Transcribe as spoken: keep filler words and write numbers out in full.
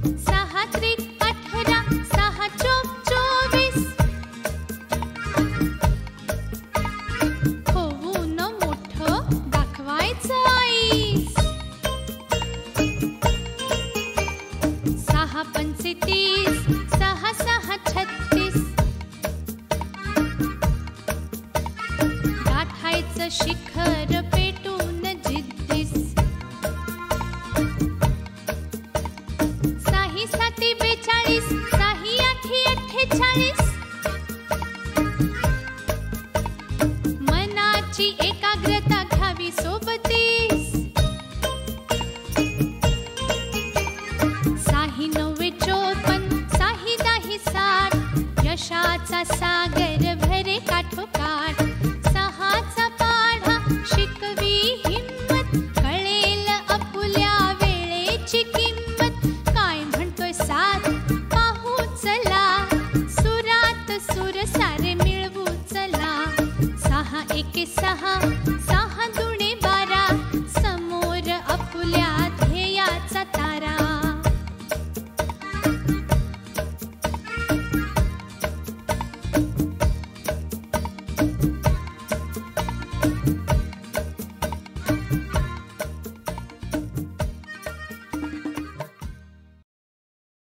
सहा त्रिक अठरा, सहा चोक चोवीस. होऊन मोठं दाखवायचं आईस. सहा पंचे तीस, सहा सहा छत्तीस. गाठायचं शिखर पेटून जिद्दीस. साही साती बेचाळीस, साही आठी अठ्ठेचाळीस.